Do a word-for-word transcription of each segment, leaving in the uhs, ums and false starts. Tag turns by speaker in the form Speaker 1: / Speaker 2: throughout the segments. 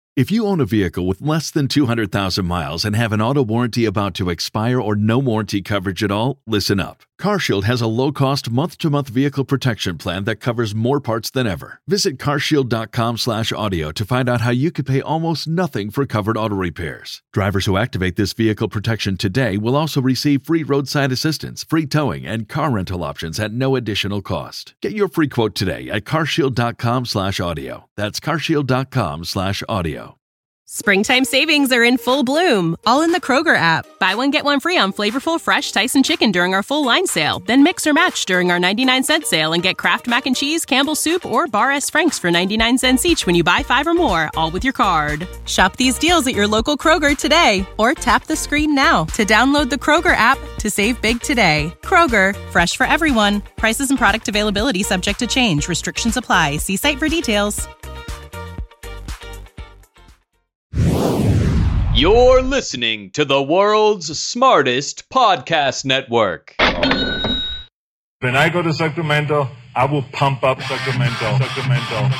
Speaker 1: If you own a vehicle with less than two hundred thousand miles and have an auto warranty about to expire or no warranty coverage at all, listen up. CarShield has a low-cost month-to-month vehicle protection plan that covers more parts than ever. Visit carshield.com slash audio to find out how you could pay almost nothing for covered auto repairs. Drivers who activate this vehicle protection today will also receive free roadside assistance, free towing, and car rental options at no additional cost. Get your free quote today at carshield.com slash audio. That's carshield.com slash audio.
Speaker 2: Springtime savings are in full bloom, all in the Kroger app. Buy one, get one free on flavorful, fresh Tyson chicken during our full line sale. Then mix or match during our ninety-nine cent sale and get Kraft Mac and Cheese, Campbell's Soup, or Bar S. Frank's for ninety-nine cents each when you buy five or more, all with your card. Shop these deals at your local Kroger today, or tap the screen now to download the Kroger app to save big today. Kroger, fresh for everyone. Prices and product availability subject to change. Restrictions apply. See site for details.
Speaker 3: You're listening to the world's smartest podcast network.
Speaker 4: When I go to Sacramento, I will pump up Sacramento. Sacramento.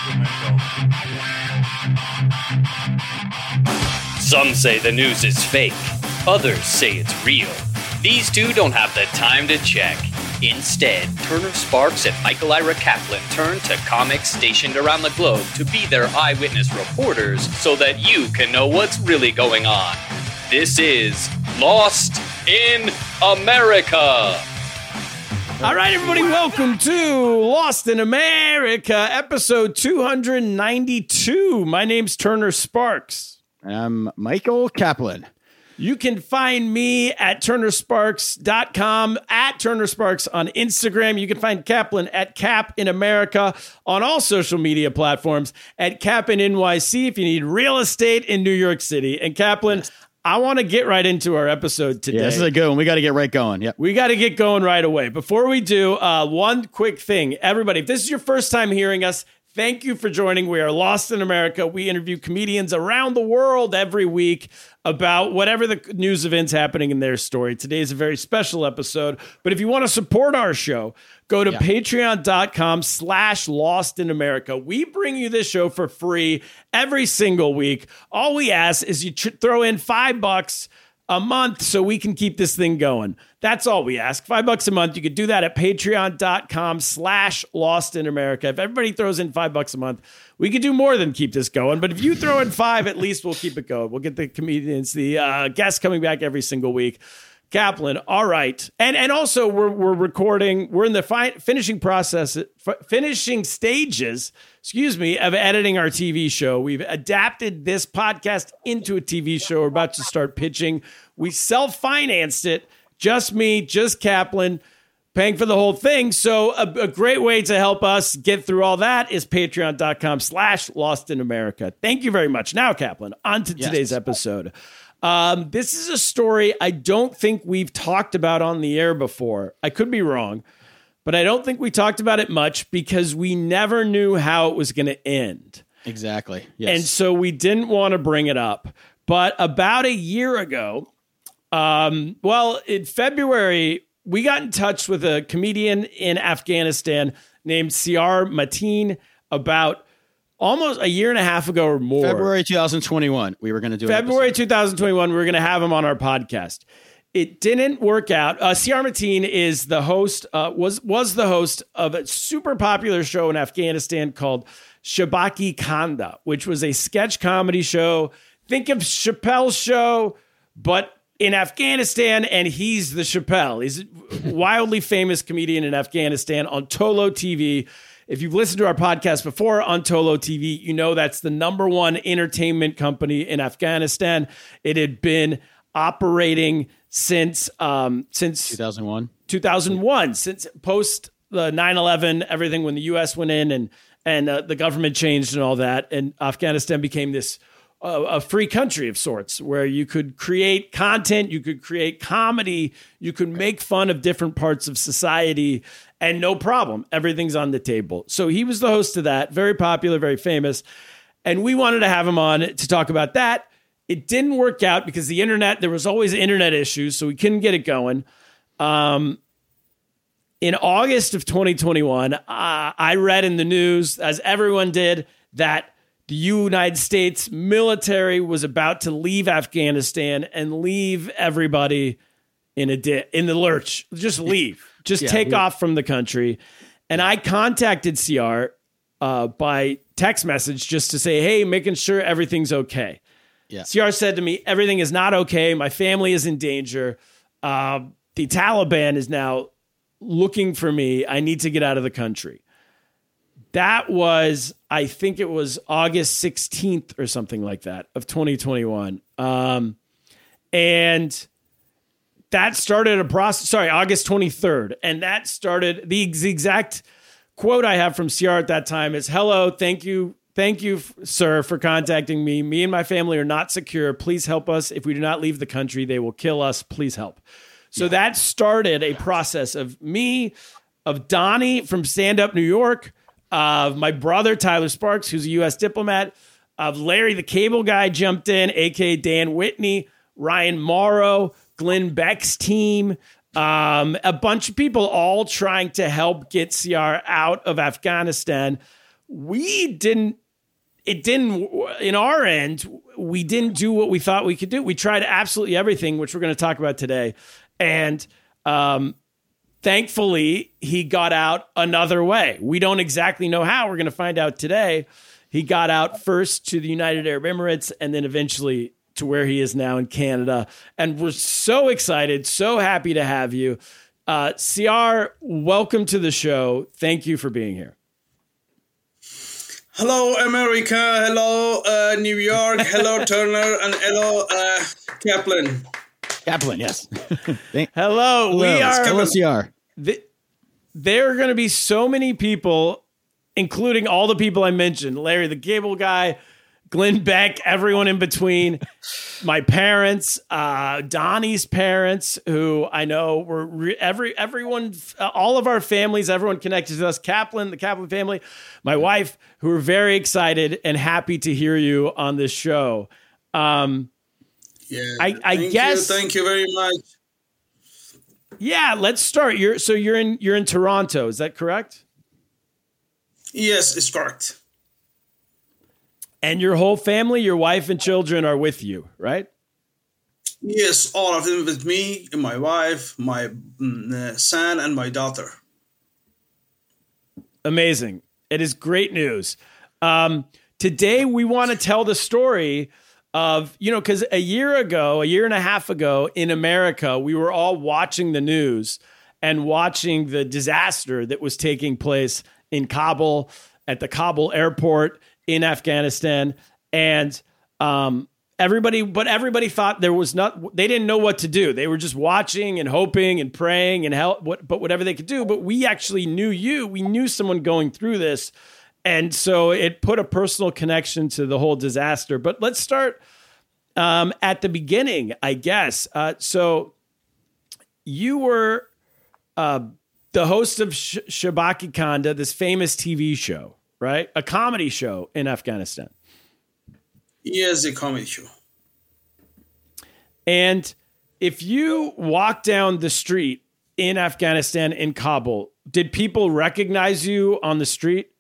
Speaker 4: Sacramento.
Speaker 3: Some say the news is fake. Others say it's real. These two don't have the time to check. Instead, Turner Sparks and Michael Ira Kaplan turn to comics stationed around the globe to be their eyewitness reporters so that you can know what's really going on. This is Lost in America.
Speaker 5: All right, everybody, welcome to Lost in America, episode two ninety-two. My name's Turner Sparks.
Speaker 6: I'm Michael Kaplan.
Speaker 5: You can find me at turner sparks dot com, at Turner Sparks on Instagram. You can find Kaplan at Cap in America on all social media platforms, at Cap in N Y C if you need real estate in New York City. And Kaplan, I want to get right into our episode today.
Speaker 6: Yeah, this is a good one. We got to get right going. Yep.
Speaker 5: We got to get going right away. Before we do, uh, one quick thing. Everybody, if this is your first time hearing us, thank you for joining. We are Lost in America. We interview comedians around the world every week about whatever the news events happening in their story. Today is a very special episode. But if you want to support our show, go to yeah. patreon.com slash Lost in America. We bring you this show for free every single week. All we ask is you tr- throw in five bucks a month so we can keep this thing going. That's all we ask. Five bucks a month. You could do that at patreon.com slash Lost in America. If everybody throws in five bucks a month, we could do more than keep this going. But if you throw in five, at least we'll keep it going. We'll get the comedians, the uh, guests coming back every single week. Kaplan, all right. And and also we're we're recording, we're in the fi- finishing process, f- finishing stages, excuse me, of editing our T V show. We've adapted this podcast into a T V show. We're about to start pitching. We self-financed it. Just me, just Kaplan, paying for the whole thing. So a, a great way to help us get through all that is patreon.com slash Lost in America. Thank you very much. Now, Kaplan, on to
Speaker 6: yes.
Speaker 5: today's episode. Um, this is a story I don't think we've talked about on the air before. I could be wrong, but I don't think we talked about it much because we never knew how it was going to end.
Speaker 6: Exactly. Yes.
Speaker 5: And so we didn't want to bring it up. But about a year ago, um, well, in February, we got in touch with a comedian in Afghanistan named Siar Mateen about almost a year and a half ago or more.
Speaker 6: February twenty twenty-one, we were going to do
Speaker 5: February twenty twenty-one, we were going to have him on our podcast. It didn't work out. Uh, Siar Mateen is the host, uh, was was the host of a super popular show in Afghanistan called Shabaki Khanda, which was a sketch comedy show. Think of Chappelle's show, but in Afghanistan, and he's the Chappelle. He's a wildly famous comedian in Afghanistan on Tolo T V. If you've listened to our podcast before on Tolo T V, you know that's the number one entertainment company in Afghanistan. It had been operating since um, since
Speaker 6: two thousand one.
Speaker 5: two thousand one, since post the nine eleven, everything when the U S went in and and uh, the government changed and all that, and Afghanistan became this uh, a free country of sorts where you could create content, you could create comedy, you could make fun of different parts of society, and no problem, everything's on the table. So he was the host of that, very popular, very famous, and we wanted to have him on to talk about that. It didn't work out because the internet, there was always internet issues, so we couldn't get it going. Um, in August of twenty twenty-one, uh, I read in the news, as everyone did, that the United States military was about to leave Afghanistan and leave everybody in a di- in the lurch. Just leave. Just
Speaker 6: Yeah,
Speaker 5: take
Speaker 6: we-
Speaker 5: off from the country. And I contacted C R uh, by text message just to say, hey, making sure everything's okay.
Speaker 6: Yeah.
Speaker 5: C R said to me, everything is not okay. My family is in danger. Uh, the Taliban is now looking for me. I need to get out of the country. That was, I think it was August sixteenth or something like that of twenty twenty-one. Um, and that started a process, sorry, August twenty-third. And that started, the ex- exact quote I have from C R at that time is, hello, thank you, thank you, sir, for contacting me. Me and my family are not secure. Please help us. If we do not leave the country, they will kill us. Please help. So yeah. that started a process of me, of Donnie from Stand Up New York, of my brother, Tyler Sparks, who's a U S diplomat, of Larry the Cable Guy jumped in, a k a. Dan Whitney, Ryan Morrow, Glenn Beck's team, um, a bunch of people all trying to help get C R out of Afghanistan. We didn't, it didn't, in our end, we didn't do what we thought we could do. We tried absolutely everything, which we're going to talk about today. And um, thankfully, he got out another way. We don't exactly know how. We're going to find out today. He got out first to the United Arab Emirates and then eventually to where he is now in Canada. And we're so excited, so happy to have you. Uh, C R, welcome to the show. Thank you for being here.
Speaker 7: Hello, America. Hello, uh, New York. Hello, Turner. And hello, uh, Kaplan.
Speaker 6: Kaplan, yes.
Speaker 5: Hello. Hello. We are.
Speaker 6: Hello, C R.
Speaker 5: The, there are going to be so many people, including all the people I mentioned, Larry the Cable Guy, Glenn Beck, everyone in between, my parents, uh, Donnie's parents, who I know were re- every everyone, uh, all of our families, everyone connected to us, Kaplan, the Kaplan family, my wife, who are very excited and happy to hear you on this show. Um,
Speaker 7: yeah,
Speaker 5: I, I
Speaker 7: thank
Speaker 5: guess.
Speaker 7: You, thank you very much.
Speaker 5: Yeah, let's start. You're so you're in you're in Toronto, is that correct?
Speaker 7: Yes, it's correct.
Speaker 5: And your whole family, your wife and children are with you, right?
Speaker 7: Yes, all of them with me, my wife, my mm, son, and my daughter.
Speaker 5: Amazing. It is great news. Um, today, we want to tell the story of, you know, because a year ago, a year and a half ago in America, we were all watching the news and watching the disaster that was taking place in Kabul, at the Kabul airport in Afghanistan. And um, everybody, but everybody thought there was not, they didn't know what to do. They were just watching and hoping and praying and help, what, but whatever they could do. But we actually knew you, we knew someone going through this. And so it put a personal connection to the whole disaster. But let's start um, at the beginning, I guess. Uh, so you were uh, the host of Sh- Shabaki Khanda, this famous T V show, right? A comedy show in Afghanistan.
Speaker 7: Yes, a comedy show.
Speaker 5: And if you walk down the street in Afghanistan, in Kabul, did people recognize you on the street?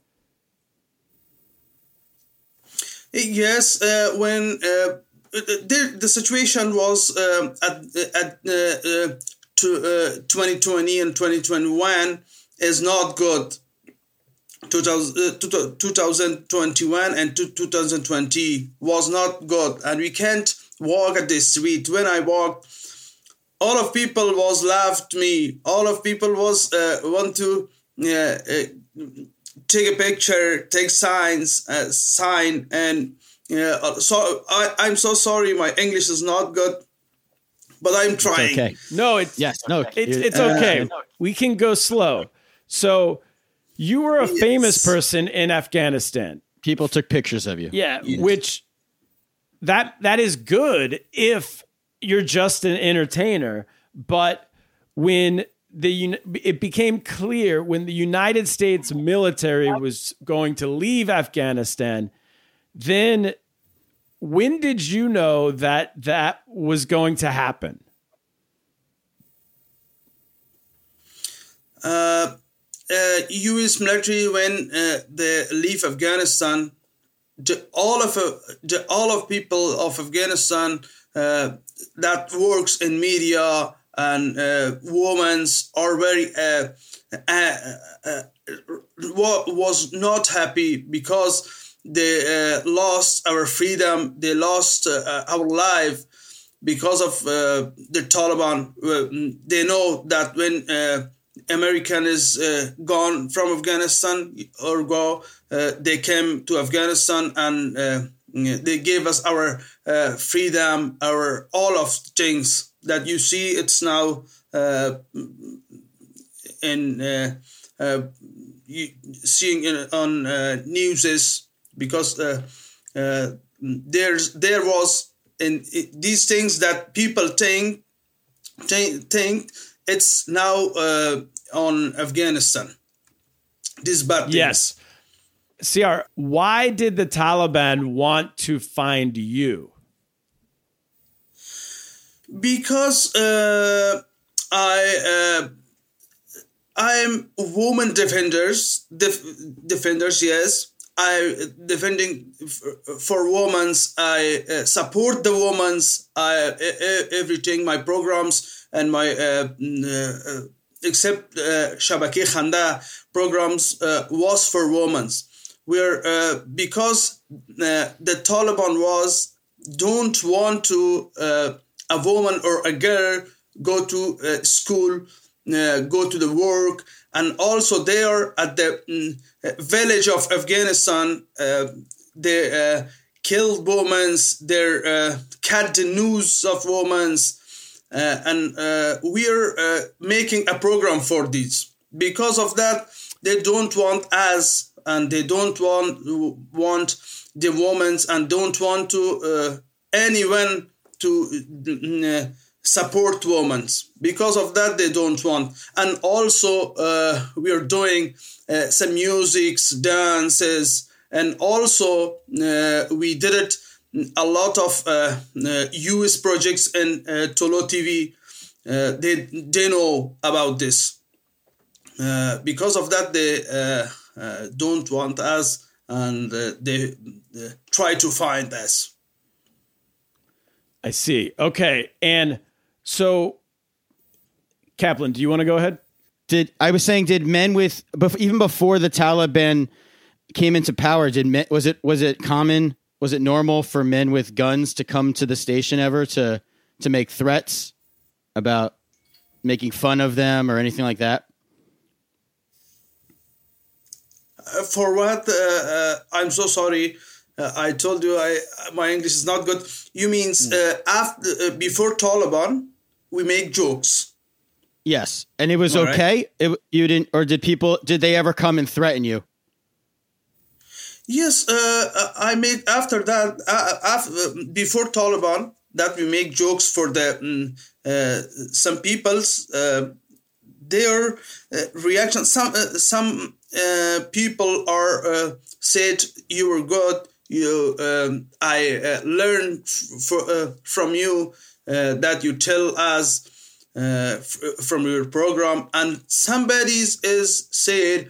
Speaker 7: Yes, uh, when uh, the, the situation was um, at, at uh, uh, to, uh, twenty twenty and twenty twenty-one is not good. two thousand twenty-one and two thousand twenty was not good, and we can't walk at the street. When I walked, all of people was laughed me. All of people was uh, want to uh, uh, take a picture, take signs, uh, sign, and uh, so I, I'm so sorry. My English is not good, but I'm trying.
Speaker 6: It's okay.
Speaker 5: No, it's
Speaker 6: yes, no,
Speaker 5: it's it's okay. Uh, we can go slow. So. You were a yes. famous person in Afghanistan.
Speaker 6: People took pictures of you.
Speaker 5: Yeah,
Speaker 7: yes.
Speaker 5: which that that is good if you're just an entertainer. But when the it became clear when the United States military was going to leave Afghanistan, then when did you know that that was going to happen?
Speaker 7: Uh. Uh, U S military, when uh, they leave Afghanistan, the, all of uh, the, all of people of Afghanistan uh, that works in media and uh, women are very uh, uh, uh, was not happy because they uh, lost our freedom, they lost uh, our life because of uh, the Taliban. Uh, they know that when uh, American is uh, gone from Afghanistan or go, uh, they came to Afghanistan and uh, they gave us our uh, freedom, our all of things that you see. It's now uh, in uh, uh, seeing it on uh, newses because uh, uh, there's there was in it, these things that people think think, think it's now uh, on Afghanistan. This bad things.
Speaker 5: Yes. C R, why did the Taliban want to find you?
Speaker 7: Because uh, I uh, I'm woman defenders def- defenders yes. I defending f- for women. I uh, support the women. I uh, everything my programs and my uh, uh, except uh, Shabaki Khanda programs uh, was for women. Where uh, because uh, the Taliban was don't want to uh, a woman or a girl go to uh, school, uh, go to the work. And also there at the um, village of Afghanistan, uh, they uh, killed women, they uh, cut the news of women. Uh, and uh, we're uh, making a program for this. Because of that, they don't want us and they don't want, want the women and don't want to uh, anyone to uh, support women. Because of that, they don't want. And also, uh, we are doing uh, some musics, dances, and also uh, we did it a lot of uh, uh, U S projects in uh, Tolo T V. Uh, they they know about this. Uh, because of that, they uh, uh, don't want us, and uh, they uh, try to find us.
Speaker 5: I see. Okay, and so, Kaplan, do you want to go ahead?
Speaker 6: Did I was saying, did men with bef- even before the Taliban came into power, did men, was it was it common, was it normal for men with guns to come to the station ever to to make threats about making fun of them or anything like that?
Speaker 7: Uh, for what? Uh, uh, I'm so sorry. Uh, I told you I my English is not good. You means uh, after uh, before Taliban, we make jokes.
Speaker 6: Yes, and it was
Speaker 7: All
Speaker 6: okay. It, you didn't, or did people? Did they ever come and threaten you?
Speaker 7: Yes, uh, I made after that. Uh, after, before Taliban, that we make jokes for the um, uh, some people's uh, their uh, reaction. Some uh, some uh, people are uh, said you were good. You, um, I uh, learned f- for, uh, from you uh, that you tell us uh, f- from your program, and somebody's is said,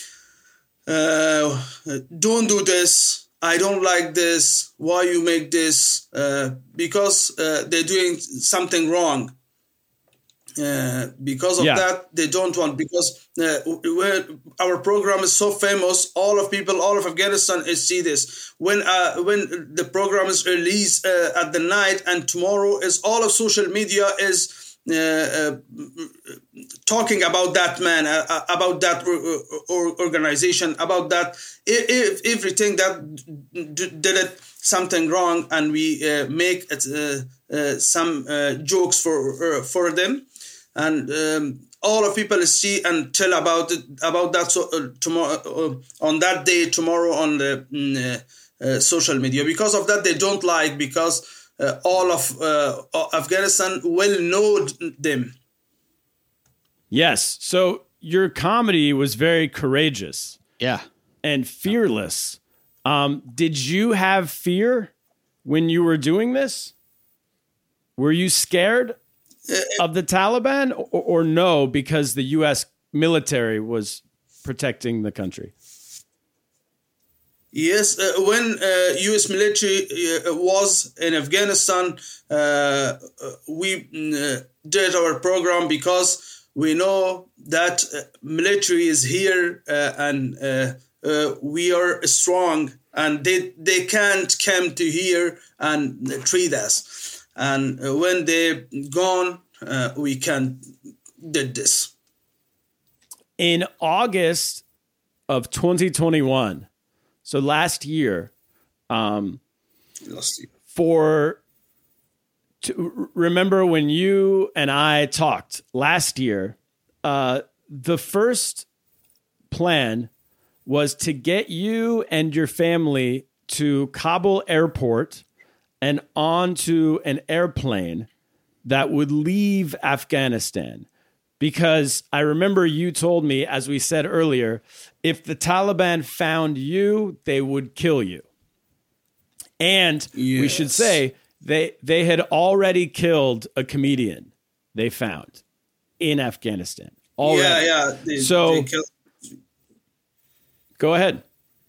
Speaker 7: uh, "Don't do this. I don't like this. Why you make this? Uh, because uh, they're doing something wrong." Uh, because of
Speaker 5: Yeah.
Speaker 7: that, they don't want, because uh, where our program is so famous, all of people, all of Afghanistan is see this. When uh, when the program is released uh, at the night, and tomorrow is all of social media is uh, uh, talking about that man, uh, about that or, or organization, about that if, if everything that d- did it something wrong, and we uh, make uh, uh, some uh, jokes for uh, for them. And um, all of people see and tell about it, about that so, uh, tomorrow uh, on that day tomorrow on the uh, uh, social media. Because of that, they don't like, because uh, all of uh, Afghanistan will know them.
Speaker 5: Yes. So your comedy was very courageous.
Speaker 6: Yeah.
Speaker 5: And fearless. Um, did you have fear when you were doing this? Were you scared of the Taliban, or, or no, because the U S military was protecting the country?
Speaker 7: Yes, uh, when uh, U S military uh, was in Afghanistan, uh, we uh, did our program because we know that uh, military is here uh, and uh, uh, we are strong, and they they can't come to here and treat us. And uh, when they gone, uh, we can did this.
Speaker 5: In August of twenty twenty-one. So last year, um,
Speaker 7: last year.
Speaker 5: for to, remember when you and I talked last year, uh, the first plan was to get you and your family to Kabul airport and onto an airplane that would leave Afghanistan. Because I remember you told me, as we said earlier, if the Taliban found you, they would kill you. And yes. we should say they they had already killed a comedian they found in Afghanistan. Already.
Speaker 7: Yeah, yeah. They,
Speaker 5: so
Speaker 7: they killed-
Speaker 5: go ahead.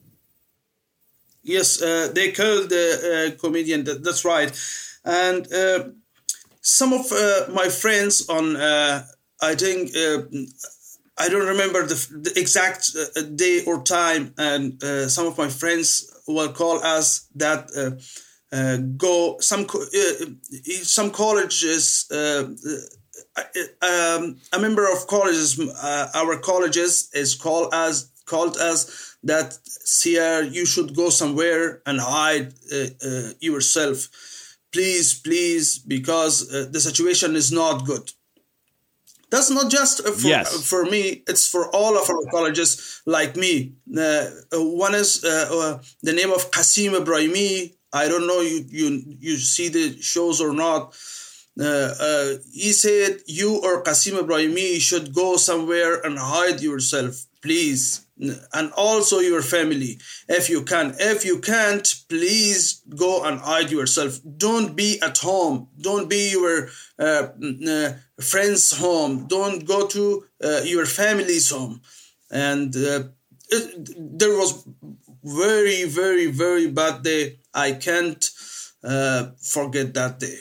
Speaker 7: Yes, uh, they killed the uh, comedian. That, that's right. And uh, some of uh, my friends on... Uh, I think uh, I don't remember the, the exact uh, day or time, and uh, some of my friends will call us that uh, uh, go some co- uh, some colleges. Uh, uh, um, a member of colleges, uh, our colleges is called as called as that. Sierra, you should go somewhere and hide uh, uh, yourself, please, please, because uh, the situation is not good. That's not just for,
Speaker 5: yes.
Speaker 7: for me, it's for all of our colleges like me. Uh, one is uh, uh, the name of Qasim Ibrahimi. I don't know you you you see the shows or not. Uh, uh, he said you or Qasim Ibrahimi should go somewhere and hide yourself, please. And also your family, if you can. If you can't, please go and hide yourself. Don't be at home. Don't be your uh, uh, friend's home. Don't go to uh, your family's home. And uh, it, there was very, very, very bad day. I can't uh, forget that day.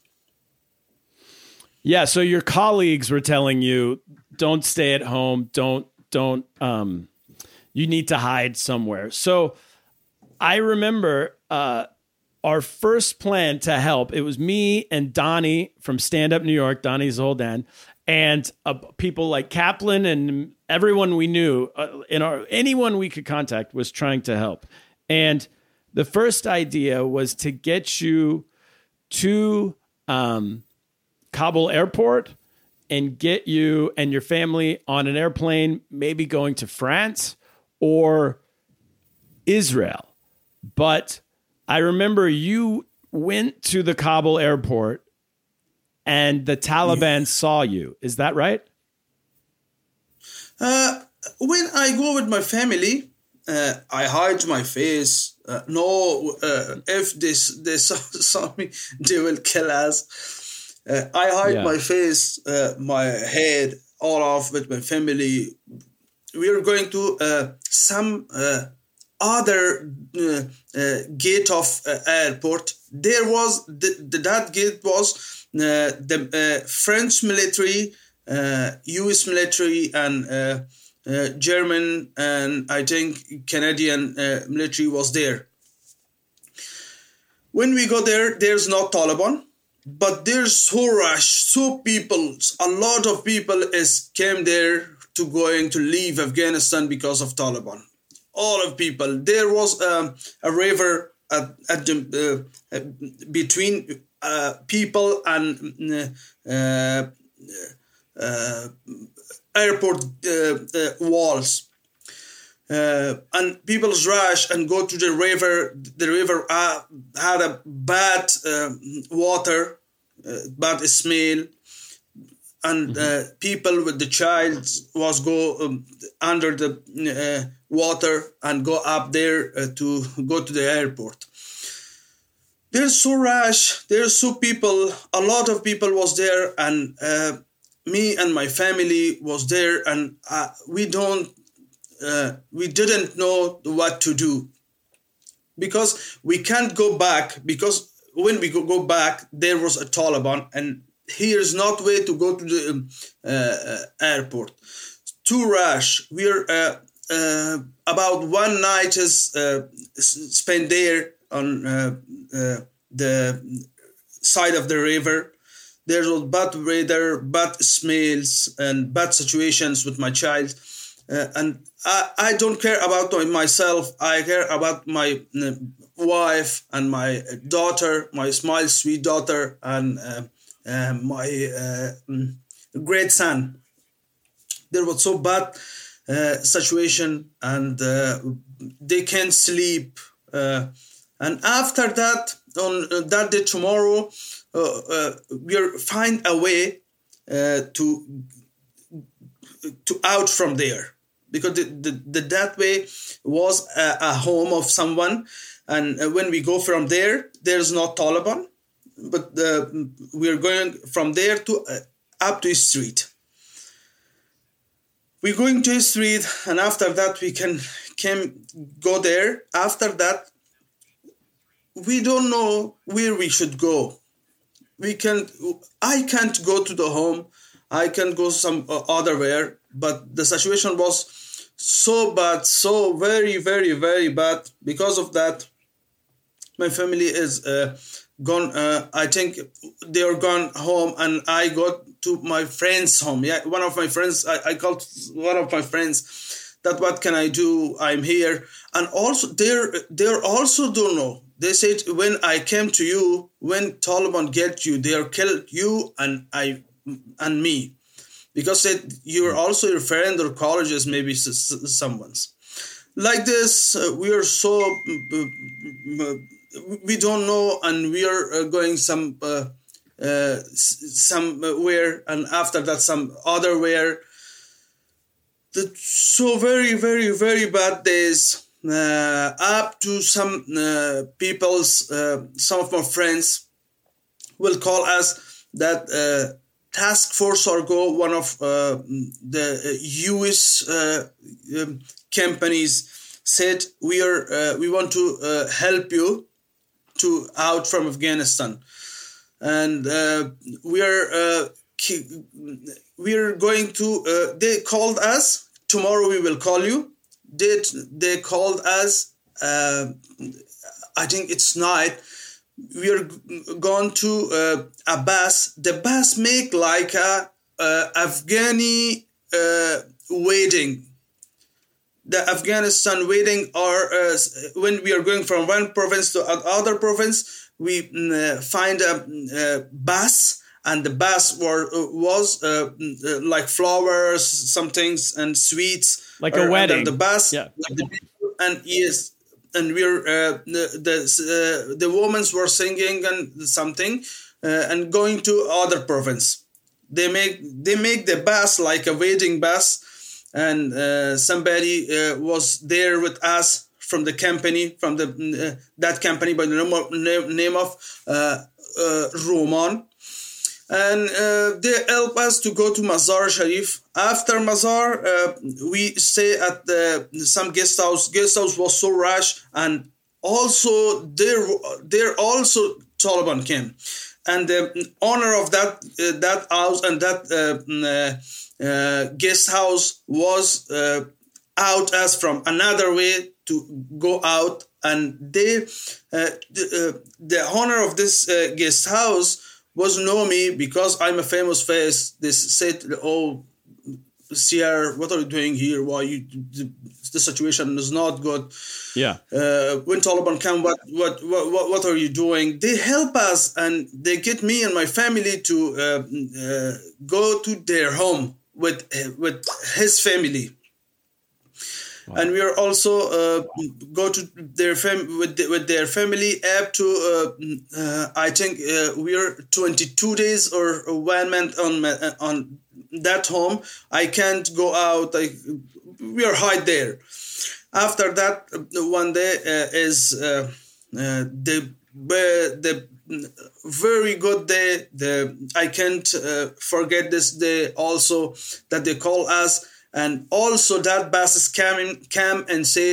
Speaker 5: Yeah, so your colleagues were telling you, don't stay at home. Don't, don't, um, you need to hide somewhere. So I remember uh, our first plan to help. It was me and Donnie from Stand Up New York, Donnie Zoldan, and uh, people like Kaplan and everyone we knew, uh, in our anyone we could contact was trying to help. And the first idea was to get you to um, Kabul airport and get you and your family on an airplane, maybe going to France or Israel. But I remember you went to the Kabul airport and the Taliban yeah. saw you. Is that right?
Speaker 7: Uh, when I go with my family, uh, I hide my face. Uh, no, uh, if this they saw, saw me, they will kill us. Uh, I hide yeah. my face, uh, my head, all off with my family. We are going to uh, some uh, other uh, uh, gate of uh, airport. There was the, the, that gate was uh, the uh, French military, uh, U S military, and uh, uh, German, and I think Canadian uh, military was there. When we go there, there's no Taliban. But there's so rush, so people, a lot of people is came there to going to leave Afghanistan because of Taliban. All of people. There was um, a river at, at the, uh, between uh, people and uh, uh, airport uh, uh, walls. Uh, and people rush and go to the river. The river uh, had a bad uh, water, uh, bad smell, and uh, people with the child was go um, under the uh, water and go up there uh, to go to the airport. There's so rush. There's so people. A lot of people was there, and uh, me and my family was there, and uh, we don't. Uh, we didn't know what to do. because we can't go back, because when we go, go back, there was a Taliban, and here's not way to go to the uh, airport. Too rash. We're uh, uh, about one night is uh, spent there on uh, uh, the side of the river. There was bad weather, bad smells, and bad situations with my child. Uh, and I, I don't care about myself. I care about my uh, wife and my daughter, my small, sweet daughter, and uh, uh, my uh, great son. There was so bad uh, situation, and uh, they can't sleep. Uh, and after that, on uh, that day tomorrow, uh, uh, we'll find a way uh, to to out from there. Because the, the, the that way was a, a home of someone, and when we go from there, there's no Taliban, but uh, we're going from there to uh, up to a street. We're going to a street, and after that we can can go there. After that, we don't know where we should go. We can I can't go to the home. I can go some uh, other where, but the situation was so bad, so very, very, very bad. Because of that, my family is uh, gone. Uh, I think they are gone home, and I got to my friend's home. Yeah, one of my friends. I, I called one of my friends. That what can I do? I'm here, and also they're they're also don't know. They said when I came to you, when Taliban get you, they are killed you and I and me. Because it, you're also your friend or colleges, maybe s- s- someone's. Like this, uh, we are so, uh, we don't know, and we are uh, going some, uh, uh, somewhere, and after that some other where. The so very, very, very bad days, uh, up to some uh, people's, uh, some of my friends will call us that uh, Task Force Argo, one of uh, the U S uh, um, companies, said we are uh, we want to uh, help you to out from Afghanistan, and uh, we are uh, we are going to. Uh, they called us. Tomorrow we will call you. They they called us. Uh, I think it's night. We are going to uh, a bus. The bus make like a uh, Afghani uh, wedding. The Afghanistan wedding are uh, when we are going from one province to another province. We uh, find a, a bus, and the bus were, was uh, like flowers, some things, and sweets,
Speaker 5: like a wedding.
Speaker 7: The bus,
Speaker 5: yeah,
Speaker 7: and yes. And we're uh, the the, uh, the women were singing and something, uh, and going to other province. They make they make the bus like a wedding bus, and uh, somebody uh, was there with us from the company, from the uh, that company by the name of, name of uh, uh, Roman. And uh, they help us to go to Mazar Sharif. After Mazar, uh, we stay at the, some guest house. Guest house was so rush, and also there, there also Taliban came, and the owner of that uh, that house and that uh, uh, guest house was uh, out us from another way to go out, and they uh, the, uh, the owner of this uh, guest house was know me because I'm a famous face. They said, "Oh, Sierra, what are you doing here? Why you? The, the situation is not good.
Speaker 5: Yeah.
Speaker 7: Uh, when Taliban come, what, what, what, what are you doing?" They help us, and they get me and my family to uh, uh, go to their home with with his family. Wow. And we are also uh, go to their fam with the, with their family up to uh, uh, I think uh, we are twenty-two days or one month on on that home. I can't go out. I, we are hide there. After that, one day uh, is uh, uh, the the very good day. The I can't uh, forget this day also that they call us. And also that bus came, came and said,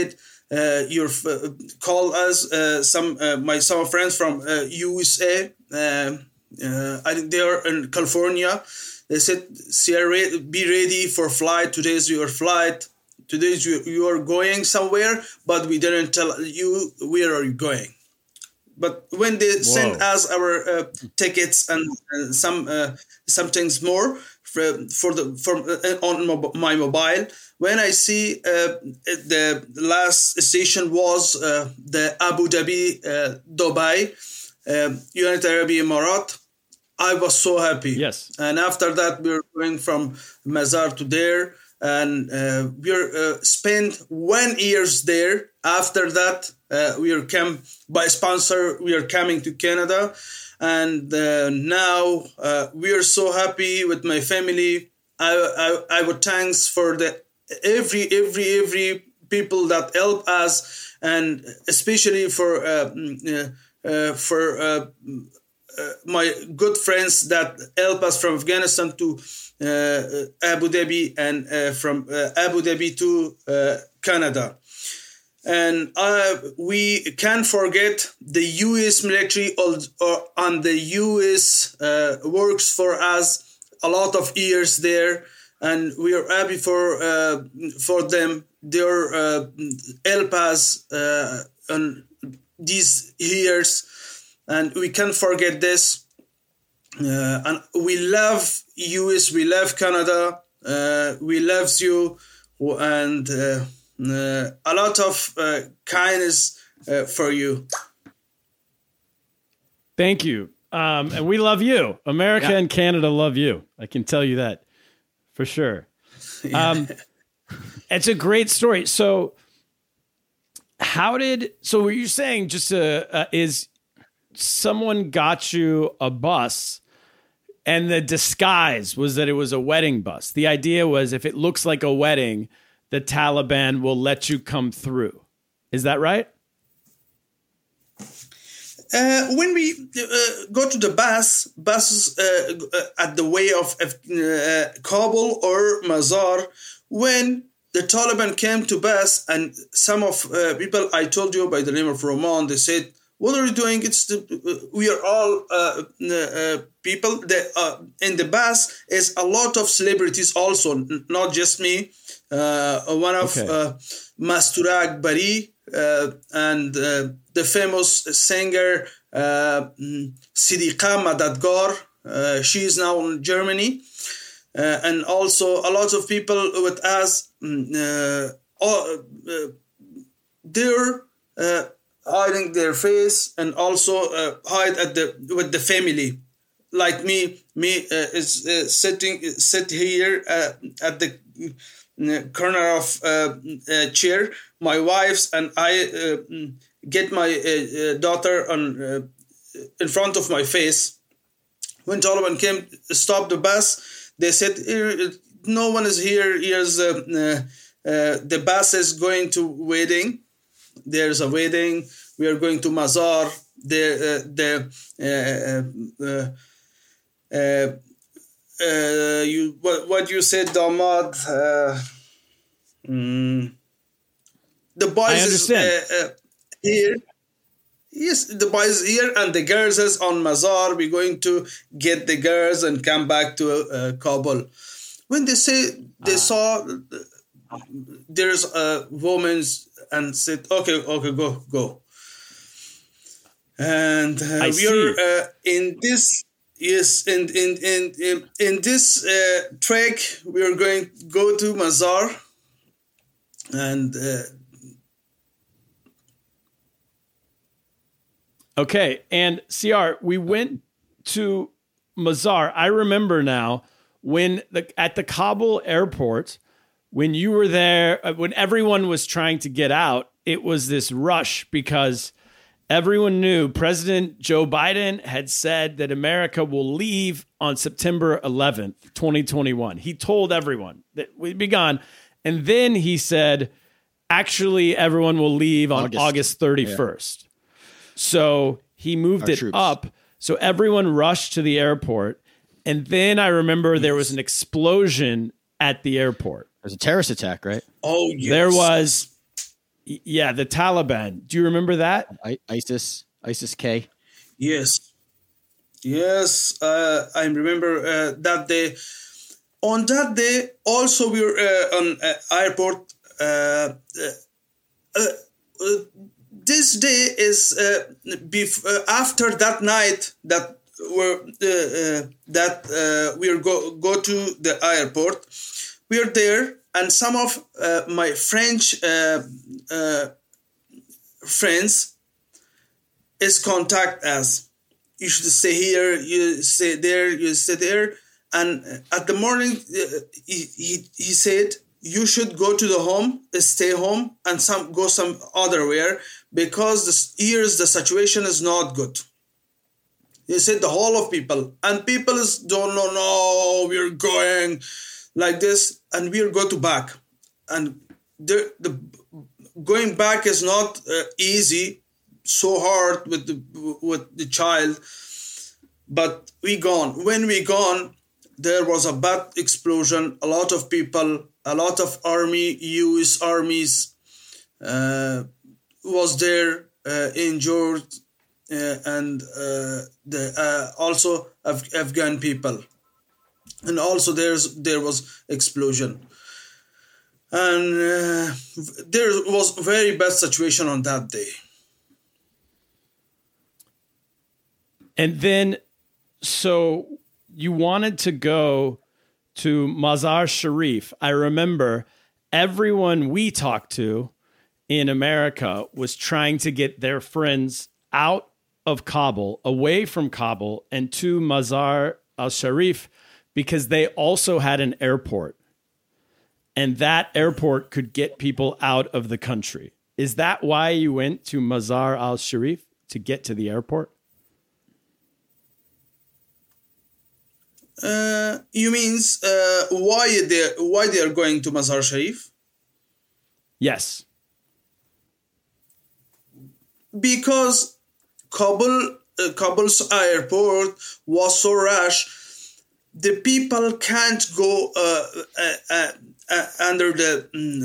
Speaker 7: uh, your uh, call us uh, some uh, my some friends from uh, U S A. Uh, uh, I think they are in California. They said, Sierra, be ready for flight. Today's your flight. Today's you, you are going somewhere, but we didn't tell you where are you going. But when they Whoa. send us our uh, tickets and uh, some uh, some things more for, for the for uh, on my mobile, when I see uh, the last station was uh, the Abu Dhabi, uh, Dubai, uh, United Arab Emirates, I was so happy.
Speaker 5: Yes.
Speaker 7: And after that, we we're going from Mazar to there, and uh, we we're uh, spent one years there. After that, uh, we are come by sponsor. We are coming to Canada, and uh, now uh, we are so happy with my family. I I, I would thanks for the every every every people that help us, and especially for uh, uh, for. Uh, Uh, my good friends that help us from Afghanistan to uh, Abu Dhabi, and uh, from uh, Abu Dhabi to uh, Canada. And uh, we can't forget the U S military or, or, and the U S uh, works for us a lot of years there, and we are happy for uh, for them. They uh, help us uh, on these years. And we can't forget this. Uh, and we love U S, we love Canada, uh, we love you, and uh, uh, a lot of uh, kindness uh, for you.
Speaker 5: Thank you. Um, and we love you. America yeah. and Canada love you. I can tell you that for sure. Yeah. Um, it's a great story. So how did, so what you're saying just uh, uh, is, someone got you a bus, and the disguise was that it was a wedding bus. The idea was if it looks like a wedding, the Taliban will let you come through. Is that right?
Speaker 7: Uh, when we uh, go to the bus, buses uh, at the way of uh, Kabul or Mazar, when the Taliban came to bus, and some of uh, people I told you by the name of Roman, they said, what are you doing? It's the, uh, we are all uh, uh, people. That, uh, in the bus is a lot of celebrities also, n- not just me. Uh, one of okay. uh, Masturag Bari uh, and uh, the famous singer uh, Sidiqa Madadgar. Uh, she is now in Germany. Uh, and also a lot of people with us. Uh, all, uh, they're... Uh, hiding their face, and also uh, hide at the with the family, like me. Me uh, is uh, sitting sit here uh, at the corner of uh, uh, chair. My wife's and I uh, get my uh, daughter on uh, in front of my face. When Taliban came, stop the bus. They said, "No one is here. Here's uh, uh, uh, the bus is going to wedding. There's a wedding. We are going to Mazar. The uh, the uh, uh, uh, uh, you what what you said, Damad. Uh, mm, the boys
Speaker 5: I understand.
Speaker 7: is uh, uh, here. Yes, the boys here, and the girls is on Mazar. We're going to get the girls and come back to uh, Kabul. When they say they ah. saw uh, there's a woman and said, okay, okay, go, go. And uh, we are uh, in this, yes, in in in in, in this uh, trek, we are going to go to Mazar, and uh,
Speaker 5: okay, and C R, we went to Mazar. I remember now when the at the Kabul airport, when you were there, when everyone was trying to get out, it was this rush because everyone knew President Joe Biden had said that America will leave on September eleventh, twenty twenty-one. He told everyone that we'd be gone. And then he said, actually, everyone will leave on August, August thirty-first. Yeah. So he moved Our it troops. up. So everyone rushed to the airport. And then I remember yes. there was an explosion at the airport.
Speaker 6: It was a terrorist attack, right?
Speaker 7: Oh, yes.
Speaker 5: There was... Yeah, the Taliban. Do you remember that?
Speaker 6: I, ISIS, ISIS K.
Speaker 7: Yes. Yes, uh, I remember uh, that day. On that day, also we were uh, on uh, airport. Uh, uh, uh, uh, this day is uh, bef- uh, after that night that we're uh, uh, that uh, we go go to the airport. We are there, and some of uh, my French uh, uh, friends is contact us. You should stay here. You stay there. You stay there. And at the morning, uh, he, he he said you should go to the home, stay home, and some go some other where because this years the situation is not good. He said the whole of people and people is don't know. No, we're going like this, and we'll go to back, and the the going back is not uh, easy, so hard with the with the child, but we gone. When we gone, there was a bad explosion. A lot of people, a lot of army, U S armies uh, was there, uh, injured, uh, and uh, the uh, also Af- Afghan people, and also there's there was explosion, and uh, there was very bad situation on that day.
Speaker 5: And then, so you wanted to go to Mazar Sharif. I remember everyone we talked to in America was trying to get their friends out of Kabul, away from Kabul, and to Mazar al-Sharif because they also had an airport. And that airport could get people out of the country. Is that why you went to Mazar al-Sharif, to get to the airport?
Speaker 7: Uh, you means uh, why they why they are going to Mazar Sharif?
Speaker 5: Yes.
Speaker 7: Because Kabul, uh, Kabul's airport was so rush, the people can't go uh, uh, uh, uh, under the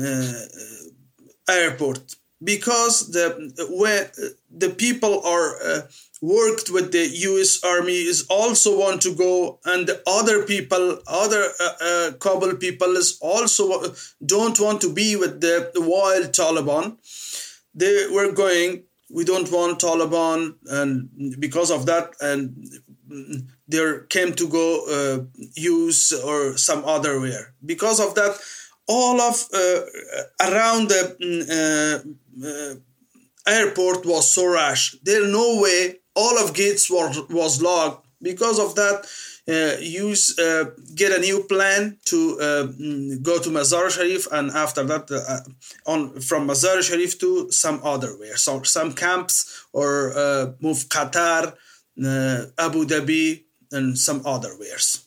Speaker 7: uh, airport because the when the people are uh, worked with the U S Army is also want to go, and the other people, other uh, uh, Kabul people is also don't want to be with the, the wild Taliban. They were going. We don't want Taliban, and because of that, and they came to go uh, use or some other where. Because of that, all of uh, around the uh, uh, airport was so rush. There no way. All of gates was was locked. Because of that, uh, use uh, get a new plan to uh, go to Mazar Sharif, and after that, uh, on from Mazar Sharif to some other where, so some camps or uh, move Qatar, uh, Abu Dhabi, and some other wheres.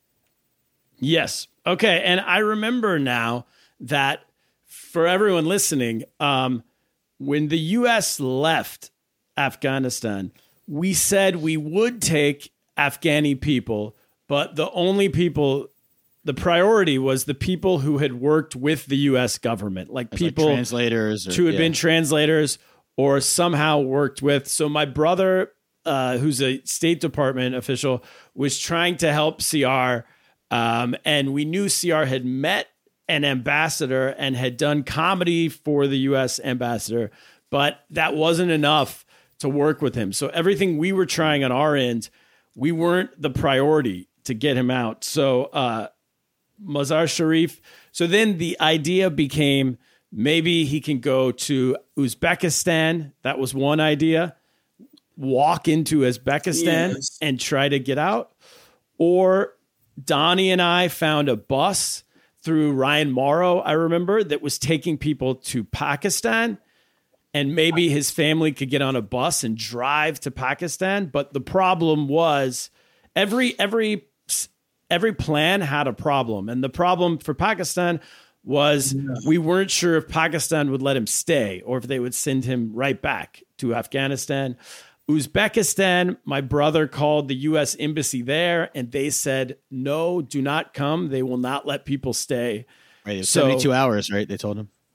Speaker 5: Yes. Okay. And I remember now that for everyone listening, um, when the U S left Afghanistan, we said we would take Afghani people, but the only people, the priority was the people who had worked with the U S government, like
Speaker 6: As
Speaker 5: people
Speaker 6: like translators or,
Speaker 5: who had
Speaker 6: yeah.
Speaker 5: been translators or somehow worked with. So my brother, uh, who's a State Department official, was trying to help C R. Um, and we knew C R had met an ambassador and had done comedy for the U S ambassador, but that wasn't enough to work with him. So everything we were trying on our end, we weren't the priority to get him out. So uh, Mazar Sharif. So then the idea became maybe he can go to Uzbekistan. That was one idea. Walk into Uzbekistan
Speaker 7: Yes.
Speaker 5: and try to get out. Or Donnie and I found a bus through Ryan Morrow, I remember, that was taking people to Pakistan. And maybe his family could get on a bus and drive to Pakistan. But the problem was every every every plan had a problem. And the problem for Pakistan was yeah. we weren't sure if Pakistan would let him stay or if they would send him right back to Afghanistan. Uzbekistan, my brother called the U S embassy there and they said, no, do not come. They will not let people stay.
Speaker 6: Right, it was
Speaker 5: so,
Speaker 6: seventy-two hours, right? They told him.